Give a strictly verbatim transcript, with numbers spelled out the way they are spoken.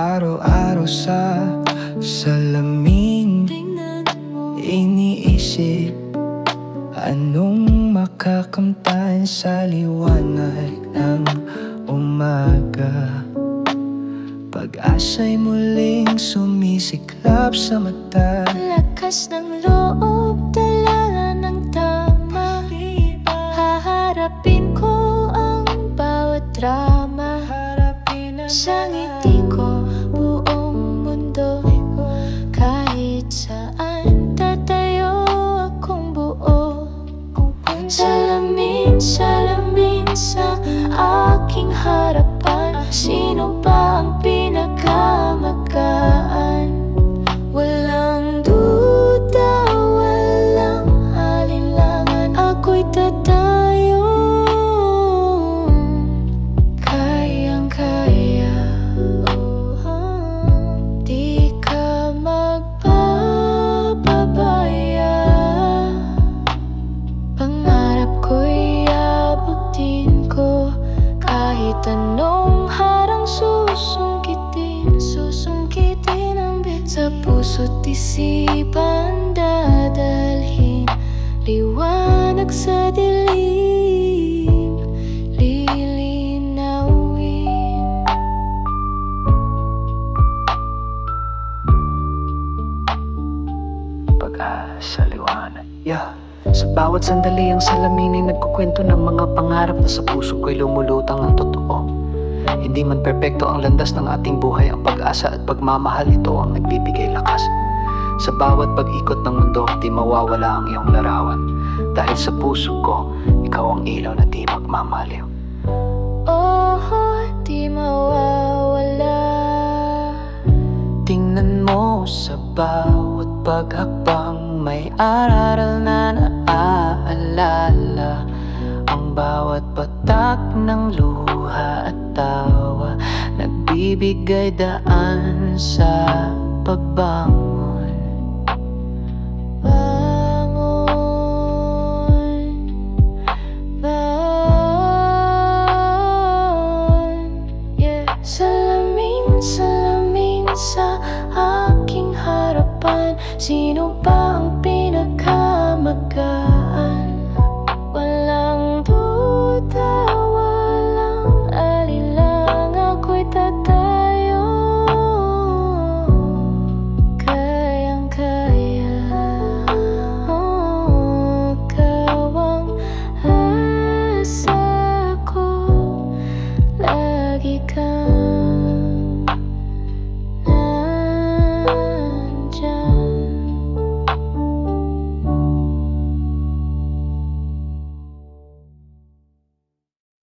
araw-araw sa salamin. Iniisip anong makakamtan sa liwanag ng umaga. Pag-asa'y muling sumisiklap sa mata. Lakas ng loob, dala ng tama. Haharapin ko ang bawat drama. Sa ngiti ko, buong mundo. Kahit saan tatayo akong buo. Salamin, salamin sa aking harapan. Sino ba ang pinakamagaan? Walang duda, walang alinlangan. Ako'y tatayong kayang-kaya. Di ka magpapabaya. Pangarap ko'y abutin ko. Kahit anong harang susungkitin, susungkitin ang bit. Sa puso't isipan dadalhin liwanag sa dilim, lilinawin. Pag-asa, liwanag, yeah. Sa bawat sandali ang salamin ay nagkukwento ng mga pangarap na sa puso ko'y lumulutang ang totoo. Hindi man perpekto ang landas ng ating buhay, ang pag-asa at pagmamahal, ito ang nagbibigay lakas. Sa bawat pag-ikot ng mundo, di mawawala ang iyong larawan. Dahil sa puso ko, ikaw ang ilaw na di magmamaliw. Oh, di mawawala. Tingnan mo sa bawat paghakbang, may aral na naaalala. Ang bawat patak ng luha at tawa, nagbibigay daan sa pagbangon. Bangon, bangon, yeah. Salamin, salamin sa aking harapan. Sino ba ang pinakamagaan?